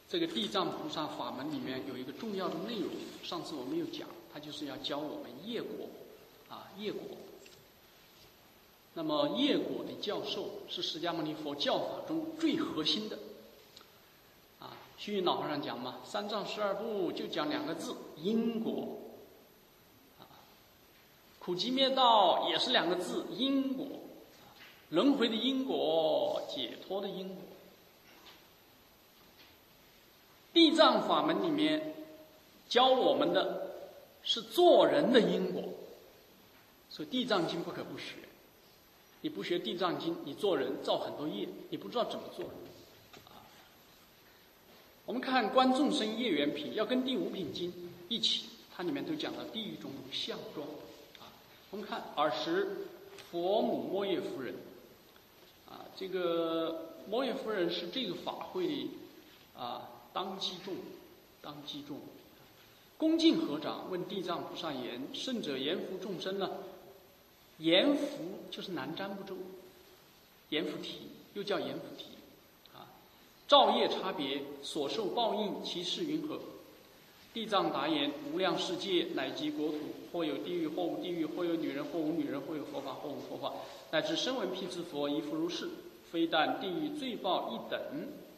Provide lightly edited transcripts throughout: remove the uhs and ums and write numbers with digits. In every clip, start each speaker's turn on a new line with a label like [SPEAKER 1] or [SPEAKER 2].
[SPEAKER 1] 这个地藏菩萨法门里面有一个重要的内容，上次我没有讲，它就是要教我们业果，业果。那么业果的教授是释迦牟尼佛教法中最核心的。虚云老和尚讲嘛，三藏十二部就讲2个字：因果。苦集灭道也是2个字：因果。轮回的因果，解脱的因果。地藏法门里面教我们的是做人的因果，所以地藏经不可不学。你不学地藏经，你做人造很多业，你不知道怎么做人。我们看观众生业缘品，要跟第5品经一起，它里面都讲到地狱中相状。我们看尔时佛母摩耶夫人，这个摩耶夫人是这个法会里当机众，恭敬合掌问地藏菩萨言：圣者阎浮众生呢？阎浮就是南瞻部洲，阎浮提又叫阎浮提。造业差别，所受报应，其事云何？地藏答言：无量世界乃及国土，或有地狱，或无地狱；或有女人，或无女人；或有佛法，或无佛法，乃至声闻辟支佛，亦复如是。非但地狱罪报一等。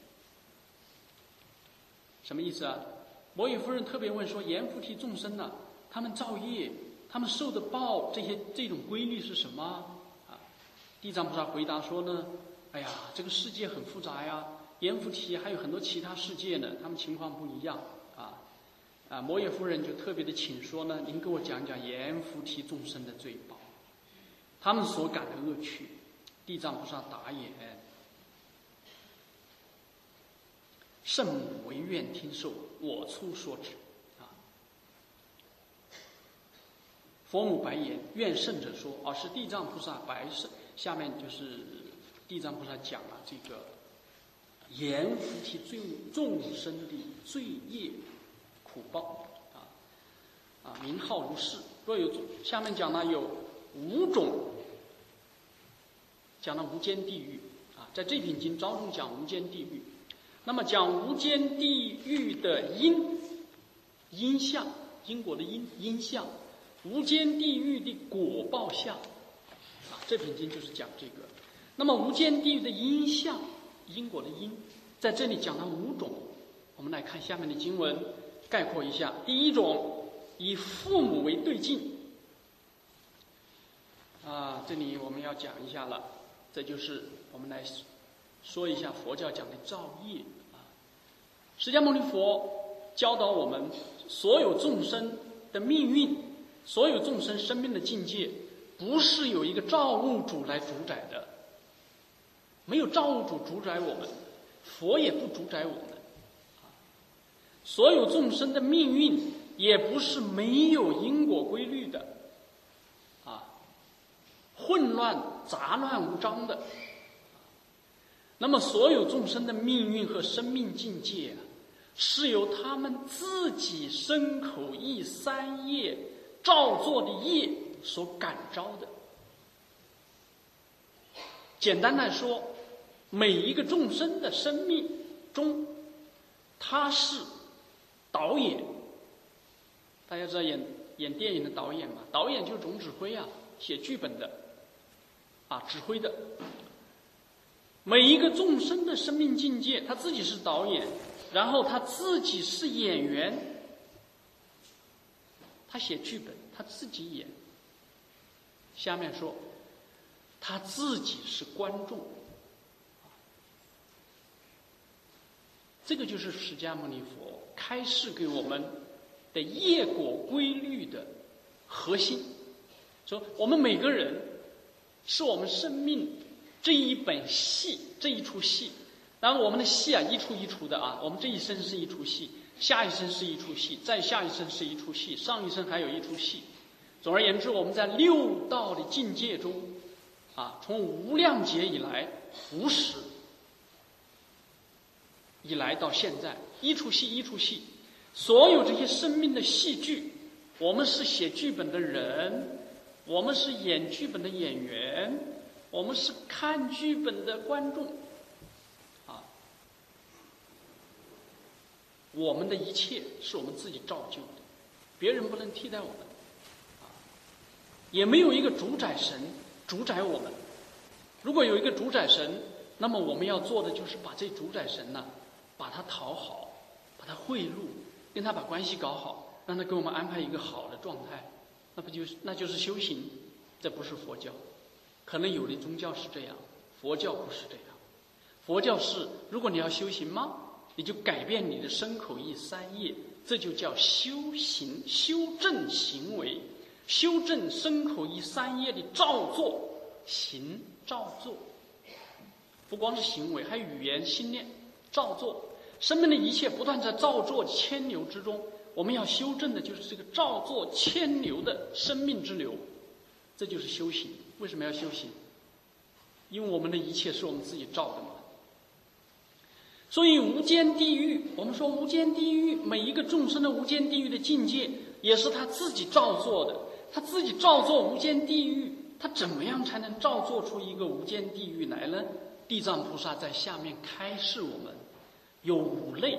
[SPEAKER 1] 什么意思啊？摩耶夫人特别问说：阎浮提众生呢，他们造业，他们受的报，这种规律是什么？地藏菩萨回答说呢：哎呀，这个世界很复杂呀。阎浮提还有很多其他世界呢，他们情况不一样摩耶夫人就特别的请说呢，您给我讲讲阎浮提众生的罪报，他们所感的恶趣。地藏菩萨答言：圣母唯愿听受，我初说之。佛母白言：愿圣者说。是地藏菩萨白圣。下面就是地藏菩萨讲了这个阎浮提众生的罪业苦报名号如是。若有下面讲了有5种，讲了无间地狱在这品经着重讲无间地狱。那么讲无间地狱的因相，因果的因相，无间地狱的果报相这品经就是讲这个。那么无间地狱的因相，因果的因，在这里讲了5种。我们来看下面的经文，概括一下。第一种，以父母为对境这里我们要讲一下了，这就是我们来说一下佛教讲的造业释迦牟尼佛教导我们，所有众生的命运，所有众生生命的境界，不是有一个造物主来主宰的，没有造物主主宰我们，佛也不主宰我们。所有众生的命运也不是没有因果规律的混乱杂乱无章的。那么所有众生的命运和生命境界是由他们自己身口意3业造作的业所感召的。简单来说，每一个众生的生命中，他是导演。大家知道演电影的导演吗？导演就是总指挥写剧本的指挥的。每一个众生的生命境界，他自己是导演，然后他自己是演员，他写剧本，他自己演。下面说，他自己是观众。这个就是释迦牟尼佛开示给我们的业果规律的核心。说我们每个人是我们生命这一本戏，这一出戏。当然我们的戏一出一出的我们这一生是一出戏，下一生是一出戏，再下一生是一出戏，上一生还有一出戏。总而言之，我们在6道的境界中从无量劫以来，无始以来到现在，一出戏一出戏，所有这些生命的戏剧，我们是写剧本的人，我们是演剧本的演员，我们是看剧本的观众我们的一切是我们自己造就的，别人不能替代我们，也没有一个主宰神主宰我们。如果有一个主宰神，那么我们要做的就是把这主宰神呢，把他讨好，把他贿赂，跟他把关系搞好，让他给我们安排一个好的状态，那就是修行。这不是佛教，可能有的宗教是这样，佛教不是这样。佛教是，如果你要修行吗？你就改变你的身口意三业，这就叫修行，修正行为，修正身口意三业的造作，行造作，不光是行为，还有语言心念造作。生命的一切不断在造作牵流之中，我们要修正的就是这个造作牵流的生命之流，这就是修行。为什么要修行？因为我们的一切是我们自己造的嘛。所以无间地狱，我们说无间地狱，每一个众生的无间地狱的境界也是他自己造作的。他自己造作无间地狱，他怎么样才能造作出一个无间地狱来呢？地藏菩萨在下面开示我们，有五类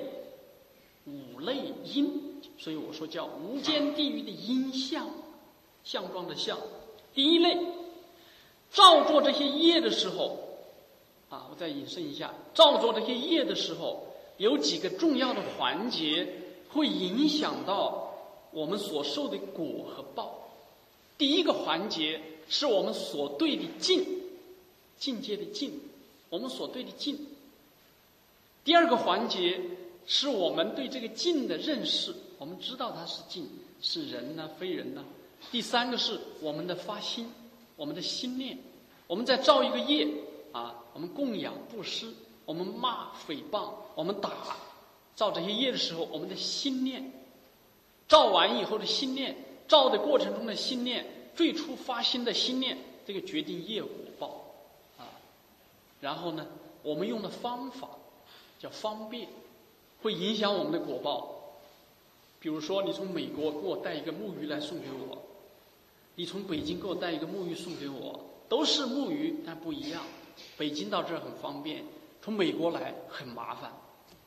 [SPEAKER 1] 因，所以我说叫无间地狱的因相，相状的相。第一类，造作这些业的时候，我再引申一下，造作这些业的时候，有几个重要的环节会影响到我们所受的果和报。第一个环节是我们所对的境，境界的境，我们所对的境。第二个环节是我们对这个境的认识，我们知道它是境，是人呢，非人呢。第三个是我们的发心，我们的心念。我们在造一个业我们供养布施，我们骂诽谤，我们打，造这些业的时候，我们的心念，造完以后的心念，造的过程中的心念，最初发心的心念，这个决定业果报然后呢，我们用的方法叫方便，会影响我们的果报。比如说，你从美国给我带一个木鱼来送给我，你从北京给我带一个木鱼送给我，都是木鱼，但不一样。北京到这儿很方便，从美国来很麻烦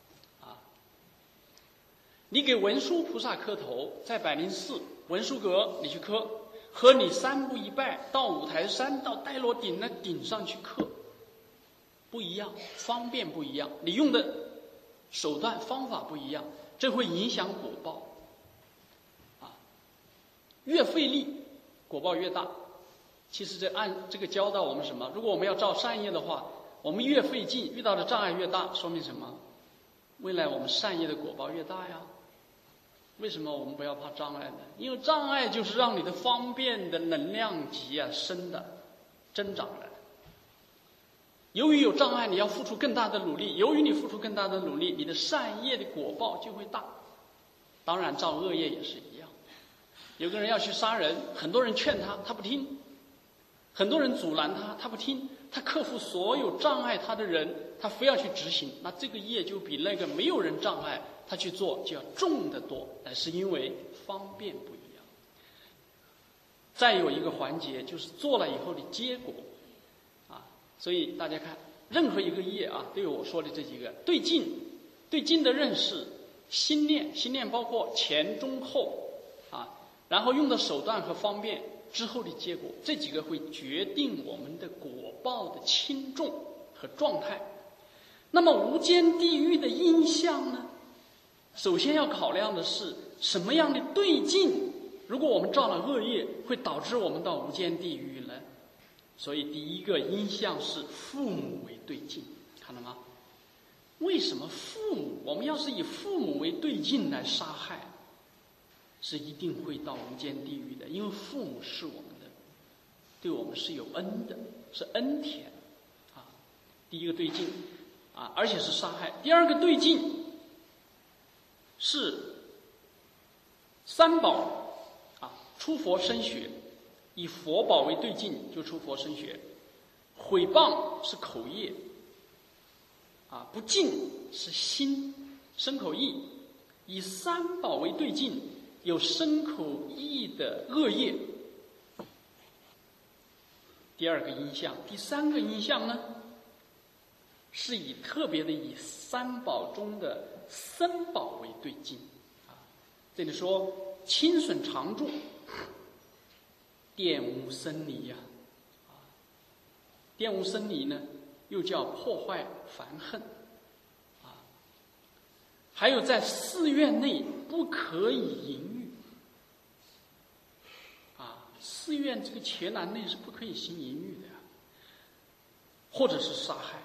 [SPEAKER 1] 你给文殊菩萨磕头，在百灵寺文殊阁你去磕，和你三步一拜到五台山到戴罗顶那顶上去磕不一样，方便不一样，你用的手段方法不一样，这会影响果报越费力果报越大。其实这个教导我们什么？如果我们要造善业的话，我们越费劲，遇到的障碍越大，说明什么？未来我们善业的果报越大呀。为什么我们不要怕障碍呢？因为障碍就是让你的方便的能量级升的增长的。由于有障碍，你要付出更大的努力，由于你付出更大的努力，你的善业的果报就会大。当然造恶业也是一样，有个人要去杀人，很多人劝他，他不听，很多人阻拦他，他不听，他克服所有障碍他的人，他非要去执行，那这个业就比那个没有人障碍他去做就要重得多，但是因为方便不一样。再有一个环节就是做了以后的结果所以大家看任何一个业都有我说的这几个对境的认识，心念包括前中后然后用的手段和方便之后的结果，这几个会决定我们的果报的轻重和状态。那么无间地狱的因相呢？首先要考量的是什么样的对境，如果我们造了恶业，会导致我们到无间地狱呢？所以第一个因相是父母为对境，看到吗？为什么父母，我们要是以父母为对境来杀害，是一定会到无间地狱的，因为父母是我们的，对我们是有恩的，是恩田第一个对境而且是杀害。第二个对境是三宝出佛身血，以佛宝为对境就出佛身血。毁谤是口业不敬是心身口意，以三宝为对境，有身口意的恶业。第二个因相。第三个因相呢， 是特别的以三宝中的僧宝为对境啊。这里说侵损常住，玷污僧尼呀，玷污僧尼呢，又叫破坏烦恨啊。还有在寺院内不可以淫欲啊，寺院这个伽蓝内是不可以行淫欲的呀，或者是杀害。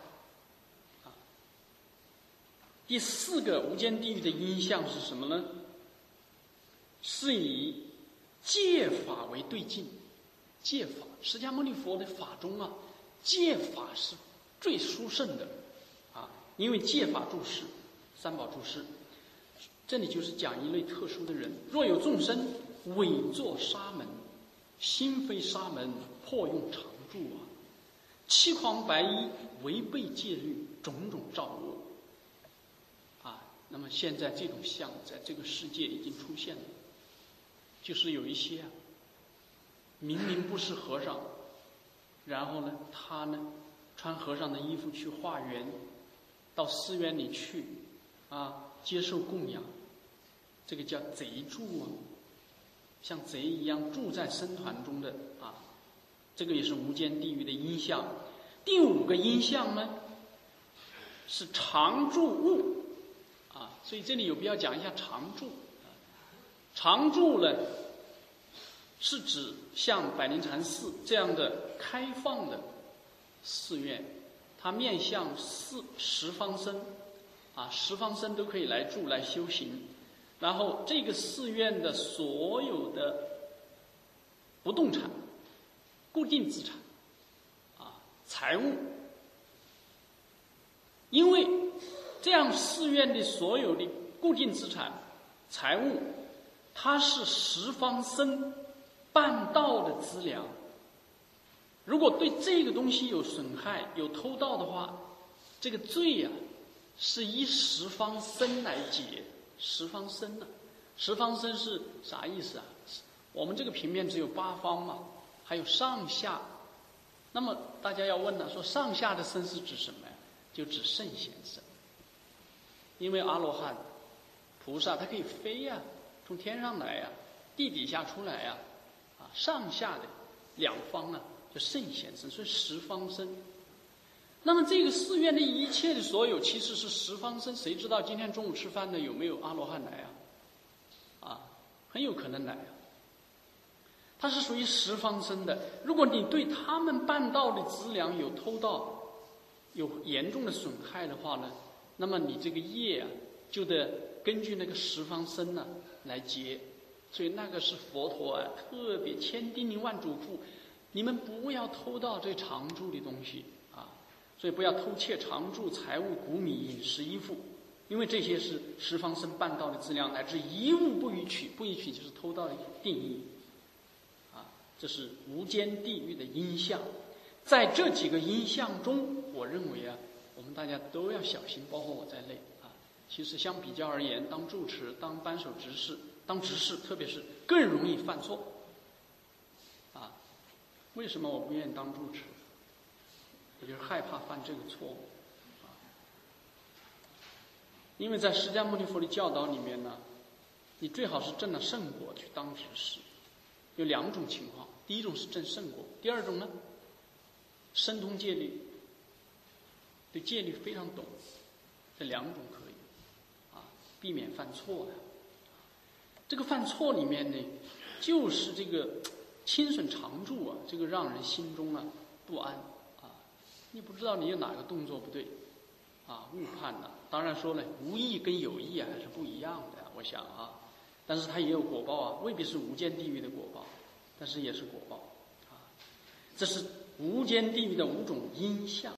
[SPEAKER 1] 第四个无间地狱的阴相是什么呢？是以戒法为对境。戒法，释迦牟尼佛的法中啊，戒法是最殊胜的啊，因为戒法住世，三宝住世。这里就是讲一类特殊的人，若有众生伪作沙门，心非沙门，破用常住啊，欺诳白衣，违背戒律，种种造恶。那么现在这种相在这个世界已经出现了，就是有一些明明不是和尚，然后呢，他呢穿和尚的衣服去化缘，到寺院里去接受供养，这个叫贼住啊，像贼一样住在僧团中的这个也是无间地狱的阴相。第五个阴相呢是常住物。所以这里有必要讲一下常住。常住呢，是指像百灵禅寺这样的开放的寺院，它面向十方僧，十方僧都可以来住来修行。然后这个寺院的所有的不动产、固定资产、财物，因为这样寺院的所有的固定资产、财物，它是十方僧办道的资粮。如果对这个东西有损害、有偷盗的话，这个罪是依十方僧来结。十方僧十方僧是啥意思啊？我们这个平面只有八方嘛，还有上下。那么大家要问了，说上下的僧是指什么呀？就指圣贤僧。因为阿罗汉、菩萨他可以飞从天上来地底下出来上下的两方就圣贤僧，所以十方僧。那么这个寺院的一切的所有其实是十方僧，谁知道今天中午吃饭的有没有阿罗汉来很有可能来他是属于十方僧的。如果你对他们办道的资粮有偷盗、有严重的损害的话呢，那么你这个业就得根据那个十方僧来结。所以那个是佛陀特别千叮咛万嘱咐，你们不要偷盗这常住的东西所以不要偷窃常住财物、谷米、饮食、衣服，因为这些是十方僧办道的资粮，乃至一物不予取，不予取就是偷盗的定义这是无间地狱的阴相。在这几个阴相中，我认为我们大家都要小心，包括我在内其实相比较而言，当住持、当扳手执事、当执事，特别是更容易犯错为什么我不愿意当住持？我就是害怕犯这个错误因为在释迦牟尼佛的教导里面呢，你最好是证了圣果去当执事。有两种情况，第一种是证圣果，第二种呢，深通戒律，对戒律非常懂，这两种可以避免犯错这个犯错里面呢，就是这个侵损常住这个让人心中不安你不知道你有哪个动作不对误判当然说呢，无意跟有意还是不一样的我想但是它也有果报未必是无间地狱的果报，但是也是果报这是无间地狱的五种阴相